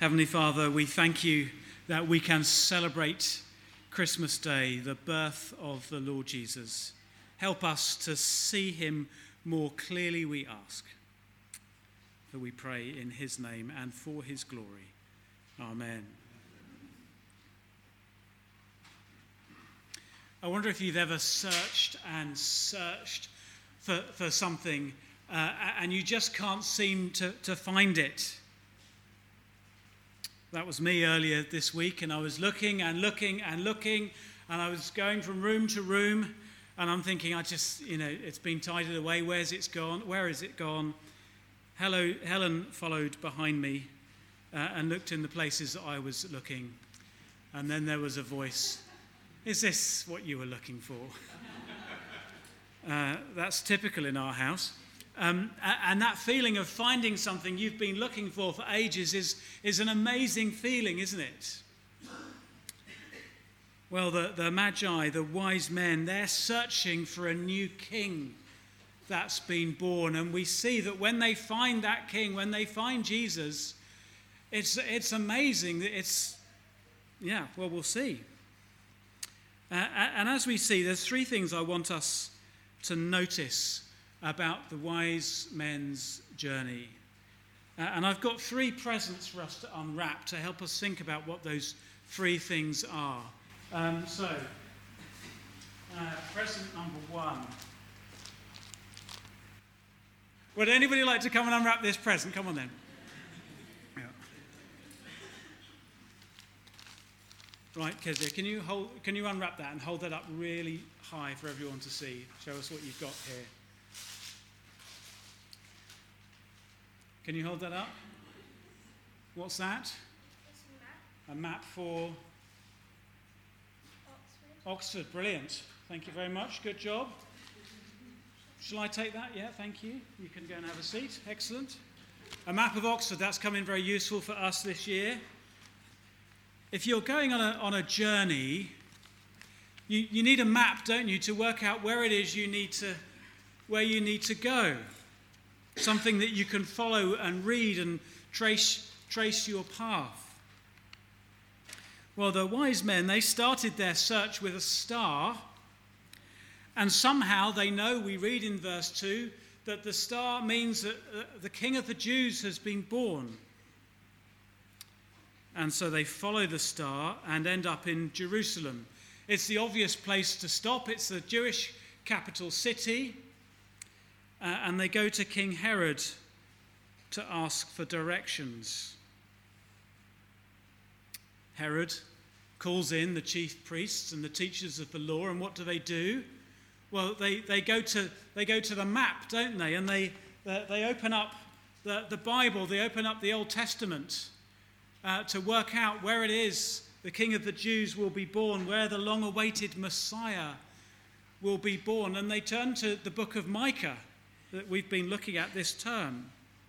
Heavenly Father, we thank you that we can celebrate Christmas Day, the birth of the Lord Jesus. Help us to see him more clearly, we ask. For we pray in his name and for his glory. Amen. I wonder if you've ever searched and searched for something and you just can't seem to find it. That was me earlier this week, and I was looking and looking and looking, and I was going from room to room, and I'm thinking, it's been tidied away. Where's it gone? Where is it gone? Helen followed behind me and looked in the places that I was looking, and then there was a voice. Is this what you were looking for? That's typical in our house. And that feeling of finding something you've been looking for ages is an amazing feeling, isn't it? Well, the Magi, the wise men, they're searching for a new king that's been born. And we see that when they find that king, when they find Jesus, it's amazing. We'll see. And as we see, there's three things I want us to notice about the wise men's journey. And I've got three presents for us to unwrap to help us think about what those three things are. Present number one. Would anybody like to come and unwrap this present? Come on then. Yeah. Right, Kezia, can you unwrap that and hold that up really high for everyone to see? Show us what you've got here. Can you hold that up? What's that? A map for Oxford. Brilliant. Thank you very much. Good job. Shall I take that? Yeah, thank you. You can go and have a seat. Excellent. A map of Oxford. That's come in very useful for us this year. If you're going on a journey, you need a map, don't you, to work out where it is you need to go. Something that you can follow and read and trace your path. Well, the wise men, they started their search with a star, and somehow they know, we read in verse 2, that the star means that the King of the Jews has been born. And so they follow the star and end up in Jerusalem. It's the obvious place to stop. It's the Jewish capital city. And they go to King Herod to ask for directions. Herod calls in the chief priests and the teachers of the law, and what do? Well, they go to the map, don't they? And they open up the Bible, they open up the Old Testament to work out where it is the King of the Jews will be born, where the long-awaited Messiah will be born. And they turn to the book of Micah that we've been looking at this term.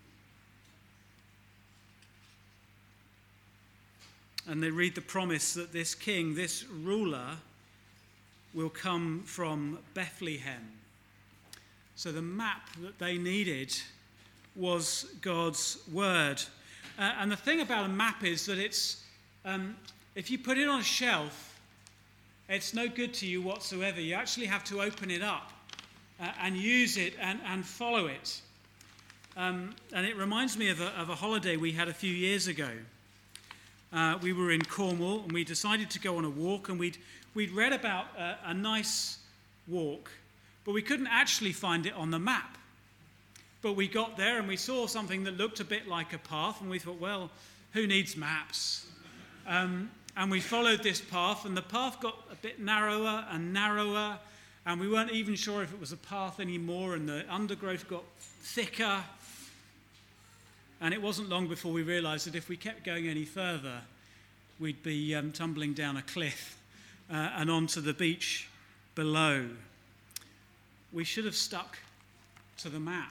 And they read the promise that this king, this ruler, will come from Bethlehem. So the map that they needed was God's word. And the thing about a map is that it's, if you put it on a shelf, it's no good to you whatsoever. You actually have to open it up and use it and follow it. And it reminds me of a holiday we had a few years ago. We were in Cornwall and we decided to go on a walk, and we'd read about a nice walk, but we couldn't actually find it on the map. But we got there and we saw something that looked a bit like a path, and we thought, well, who needs maps? And we followed this path, and the path got a bit narrower and narrower, and we weren't even sure if it was a path anymore, and the undergrowth got thicker. And it wasn't long before we realised that if we kept going any further, we'd be tumbling down a cliff and onto the beach below. We should have stuck to the map.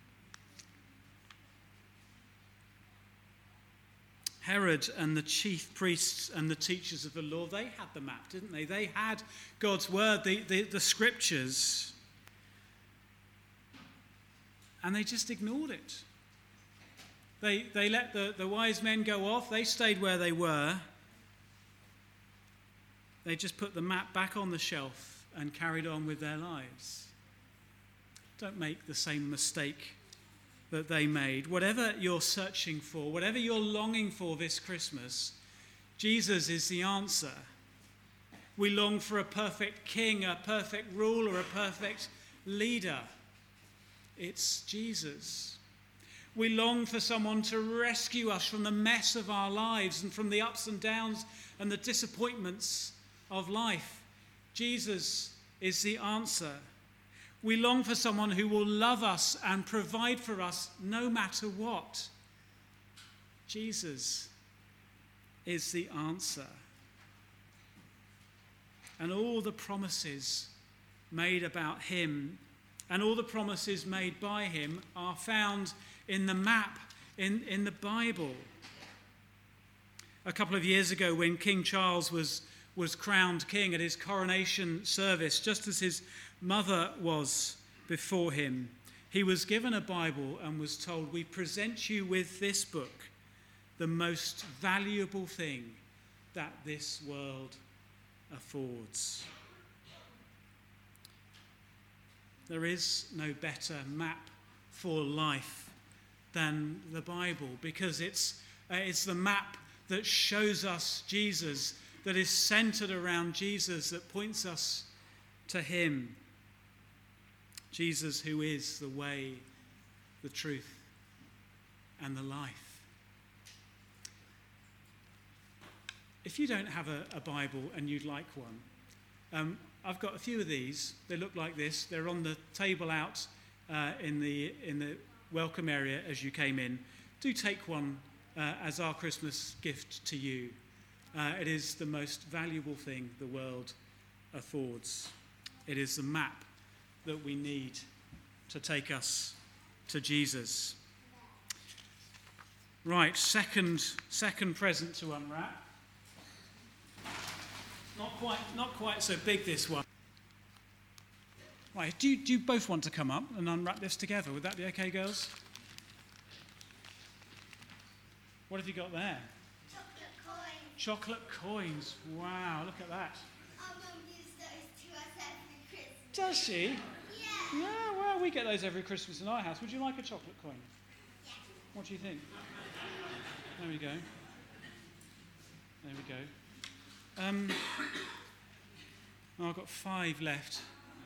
Herod and the chief priests and the teachers of the law, they had the map, didn't they? They had God's word, the scriptures. And they just ignored it. They let the wise men go off. They stayed where they were. They just put the map back on the shelf and carried on with their lives. Don't make the same mistake that they made. Whatever you're searching for, whatever you're longing for this Christmas, Jesus is the answer. We long for a perfect king, a perfect ruler, a perfect leader. It's Jesus. We long for someone to rescue us from the mess of our lives and from the ups and downs and the disappointments of life. Jesus is the answer. We long for someone who will love us and provide for us no matter what. Jesus is the answer. And all the promises made about him and all the promises made by him are found in the map, in the Bible. A couple of years ago, when King Charles was crowned king at his coronation service, just as his mother was before him, he was given a Bible and was told, "We present you with this book, the most valuable thing that this world affords." There is no better map for life than the Bible, because it's the map that shows us Jesus, that is centered around Jesus, that points us to him. Jesus, who is the way, the truth, and the life. If you don't have a Bible and you'd like one, I've got a few of these. They look like this. They're on the table out in the welcome area as you came in. Do take one as our Christmas gift to you. It is the most valuable thing the world affords. It is the map that we need to take us to Jesus. Right, second present to unwrap. Not quite so big, this one. Right, do you both want to come up and unwrap this together? Would that be okay, girls? What have you got there? Chocolate coins. Chocolate coins. Wow, look at that. Our mum gives those to us every Christmas. Does she? Yeah. Yeah, well, we get those every Christmas in our house. Would you like a chocolate coin? Yeah. What do you think? There we go. There we go. I've got 5 left.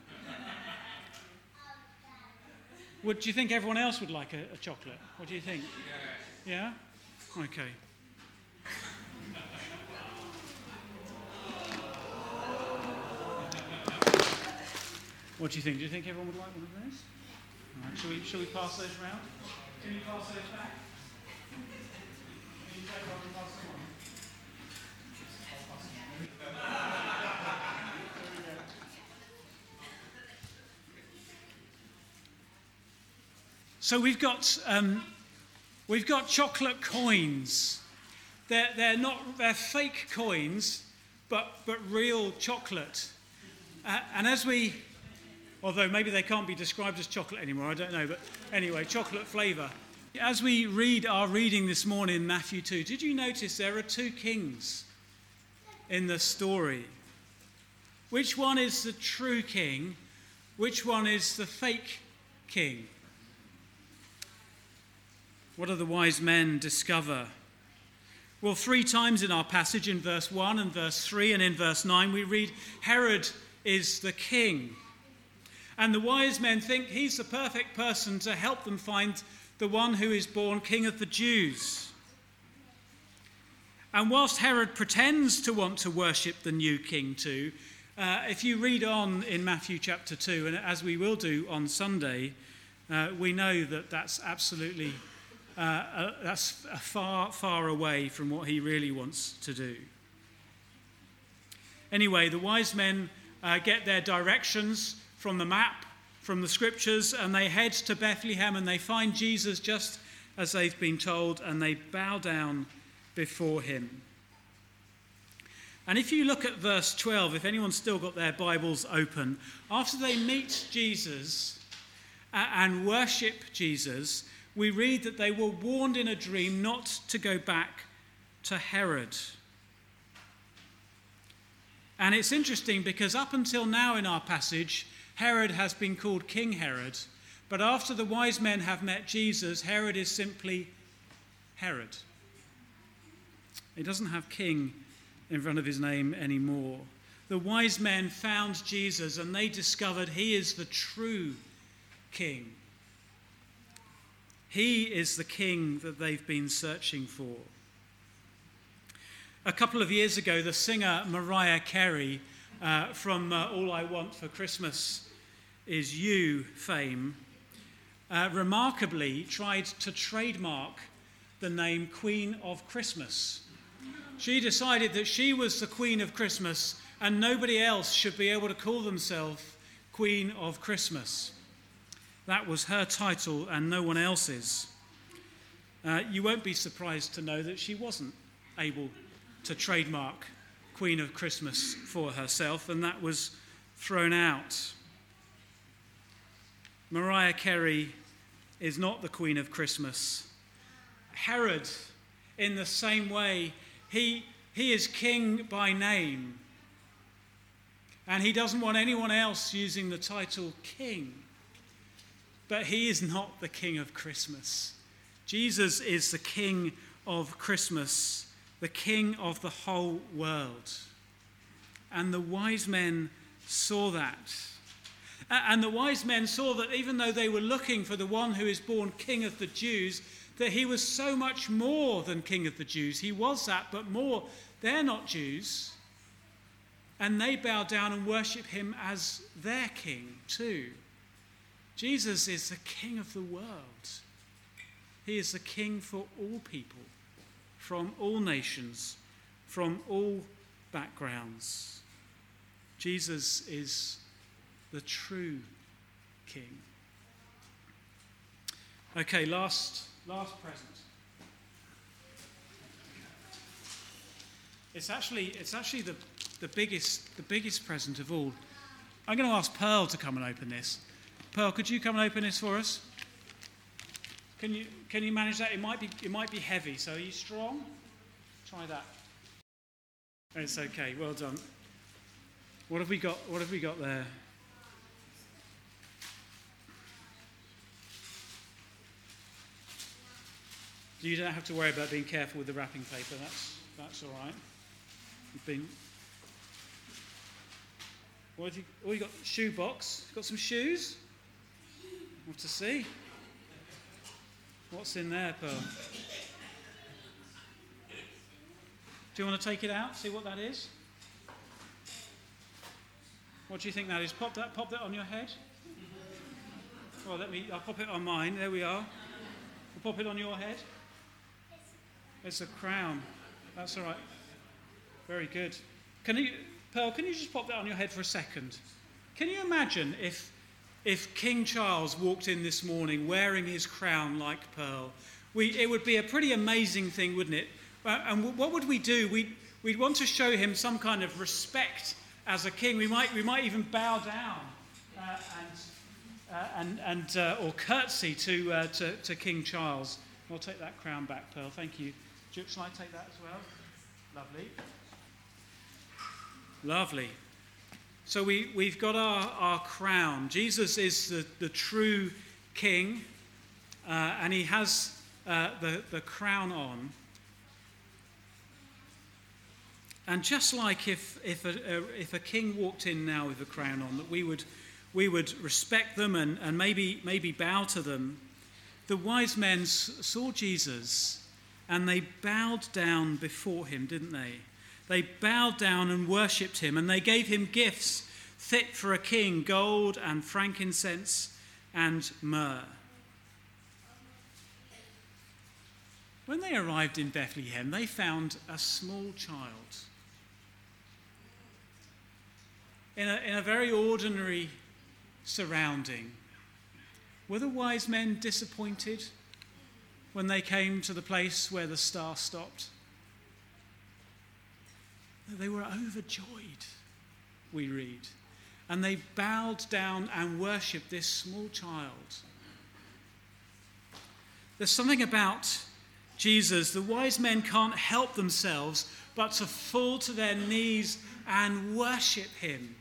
Do you think everyone else would like a chocolate? What do you think? Yeah? Okay. What do you think? Do you think everyone would like one of those? All right, shall we pass those round? Can you pass those back? Can you take one and pass them on? So we've got chocolate coins. They're fake coins, but real chocolate. And although maybe they can't be described as chocolate anymore, I don't know, but anyway, chocolate flavour. As we read our reading this morning in Matthew 2, did you notice there are 2 kings in the story? Which one is the true king? Which one is the fake king? What do the wise men discover? Well, 3 times in our passage, in verse 1 and verse 3 and in verse 9, we read Herod is the king. And the wise men think he's the perfect person to help them find the one who is born King of the Jews. And whilst Herod pretends to want to worship the new king too, if you read on in Matthew chapter 2, and as we will do on Sunday, we know that that's absolutely that's far, far away from what he really wants to do. Anyway, the wise men get their directions from the map, from the scriptures, and they head to Bethlehem and they find Jesus just as they've been told, and they bow down before him. And if you look at verse 12, if anyone's still got their Bibles open, after they meet Jesus and worship Jesus, we read that they were warned in a dream not to go back to Herod. And it's interesting because up until now in our passage, Herod has been called King Herod. But after the wise men have met Jesus, Herod is simply Herod. He doesn't have king in front of his name anymore. The wise men found Jesus and they discovered he is the true king. He is the king that they've been searching for. A couple of years ago, the singer Mariah Carey from All I Want for Christmas Is You fame remarkably tried to trademark the name Queen of Christmas. She decided that she was the Queen of Christmas and nobody else should be able to call themselves Queen of Christmas. That was her title and no one else's. You won't be surprised to know that she wasn't able to trademark Queen of Christmas for herself, and that was thrown out. Mariah Carey is not the Queen of Christmas. Herod, in the same way, he is king by name, and he doesn't want anyone else using the title king. But he is not the King of Christmas. Jesus is the King of Christmas, the King of the whole world. And the wise men saw that. And the wise men saw that even though they were looking for the one who is born King of the Jews, that he was so much more than King of the Jews. He was that, but more. They're not Jews. And they bow down and worship him as their king too. Jesus is the King of the world. He is the King for all people, from all nations, from all backgrounds. Jesus is the true King. Okay, last present. It's actually the biggest present of all. I'm going to ask Pearl to come and open this. Pearl, could you come and open this for us? Can you manage that? It might be heavy. So are you strong? Try that. It's okay. Well done. What have we got? What have we got there? You don't have to worry about being careful with the wrapping paper. That's all right. You've been. What have you? Oh, you got a shoe box. Got some shoes. What to see? What's in there, Pearl? Do you want to take it out? See what that is? What do you think that is? Pop that on your head. Well, I'll pop it on mine. There we are. We'll pop it on your head. It's a crown. That's all right. Very good. Pearl, can you just pop that on your head for a second? Can you imagine if King Charles walked in this morning wearing his crown like Pearl? It would be a pretty amazing thing, wouldn't it? And what would we do? We'd want to show him some kind of respect as a king. We might even bow down or curtsy to King Charles. I'll take that crown back, Pearl. Thank you. Shall I take that as well? Lovely. Lovely. So we've got our crown. Jesus is the true king, and he has the crown on. And just like if a king walked in now with a crown on, that we would respect them and maybe bow to them. The wise men saw Jesus and they bowed down before him, didn't they? They bowed down and worshipped him, and they gave him gifts fit for a king: gold and frankincense and myrrh. When they arrived in Bethlehem, they found a small child in a very ordinary surrounding. Were the wise men disappointed when they came to the place where the star stopped? They were overjoyed, we read. And they bowed down and worshipped this small child. There's something about Jesus. The wise men can't help themselves but to fall to their knees and worship him.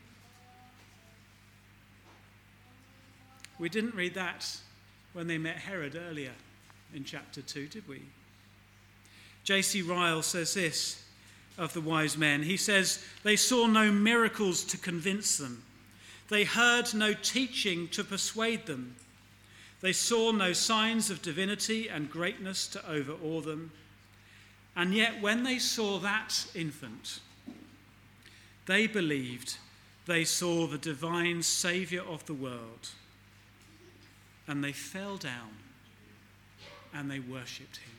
We didn't read that when they met Herod earlier in chapter 2, did we? J.C. Ryle says this of the wise men. He says, they saw no miracles to convince them. They heard no teaching to persuade them. They saw no signs of divinity and greatness to overawe them. And yet when they saw that infant, they believed they saw the divine Saviour of the world. And they fell down and they worshipped him.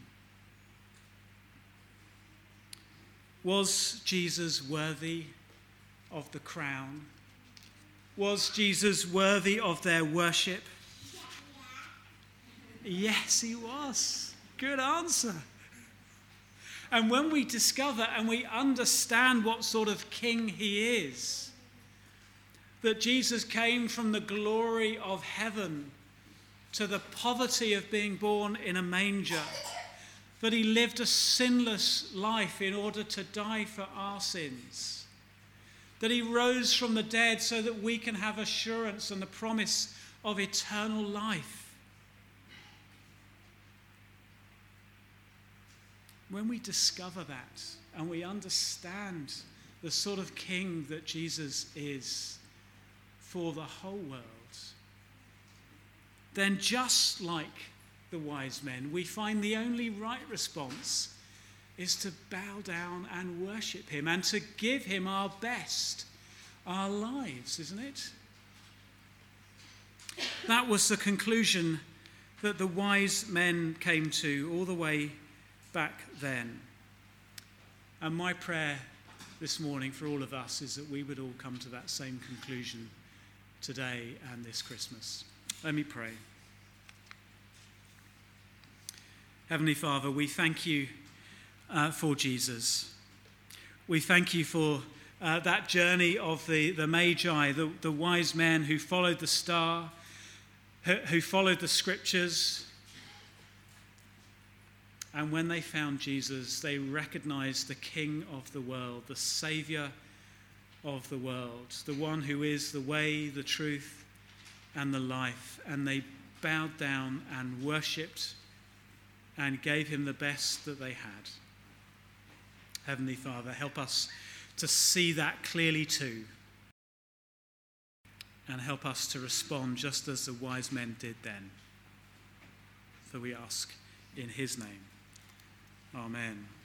Was Jesus worthy of the crown? Was Jesus worthy of their worship? Yes, he was. Good answer. And when we discover and we understand what sort of king he is, that Jesus came from the glory of heaven to the poverty of being born in a manger, that he lived a sinless life in order to die for our sins, that he rose from the dead so that we can have assurance and the promise of eternal life. When we discover that and we understand the sort of king that Jesus is for the whole world, then just like the wise men, we find the only right response is to bow down and worship him and to give him our best, our lives, isn't it? That was the conclusion that the wise men came to all the way back then. And my prayer this morning for all of us is that we would all come to that same conclusion today and this Christmas. Let me pray. Heavenly Father, we thank you for Jesus. We thank you for that journey of the Magi, the wise men who followed the star, who followed the scriptures. And when they found Jesus, they recognized the King of the world, the Saviour of the world, the one who is the way, the truth, and the life. And they bowed down and worshipped and gave him the best that they had. Heavenly Father, help us to see that clearly too, and help us to respond just as the wise men did then. For we ask in his name. Amen.